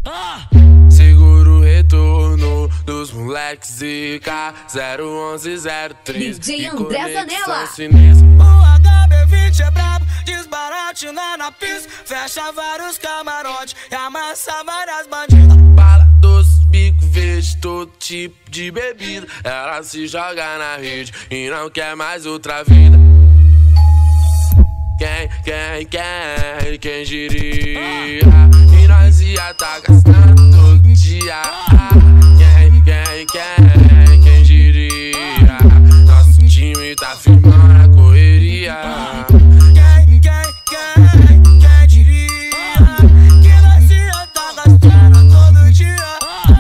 Segura o retorno dos moleques ZK 01103. DJ André Zanella. O HB20 é brabo, desbaratina na pista, fecha vários camarotes e amassa várias bandidas. Bala doce, bico verde, todo tipo de bebida. Ela se joga na rede e não quer mais outra vida. Quem diria? E nós ia tá gastando todo dia. Quem diria? Nosso time tá firmando a correria. Quem diria? Que nós ia tá gastando todo dia.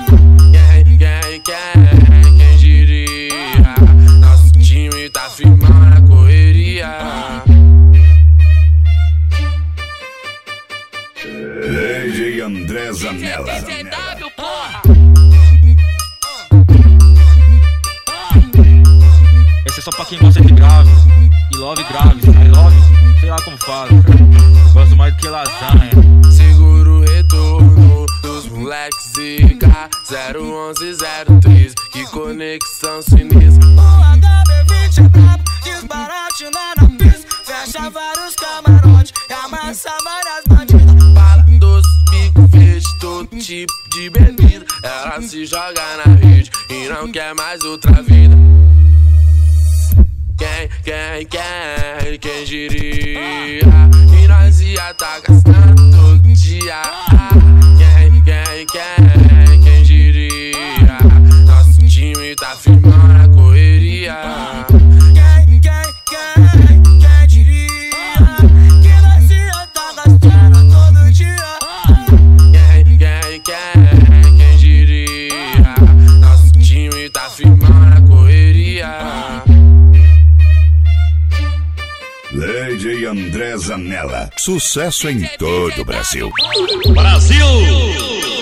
Quem diria? Nosso time tá firmando a correria. DJ André Zanella. Esse é só pra quem gosta de grave. E love grave. I love, sei lá como fala. Gosto mais do que lasanha. Segura o retorno dos moleques ZK 01103. Que conexão sinistra. O HB20 é brabo, desbaratina na pista, fecha vários camarotes e amassa várias bandidas. Bala doce, bico verde, todo tipo de bebida. Ela se joga na rede e não quer mais outra vida. Quem diria? E nós ia tá gastando todo dia. Quem diria? Nosso time tá firmando a correria. Quem diria? Que nós ia tá gastando todo dia. Quem diria? Nosso time tá firmando a correria. DJ André Zanella. Sucesso em todo o Brasil. Brasil!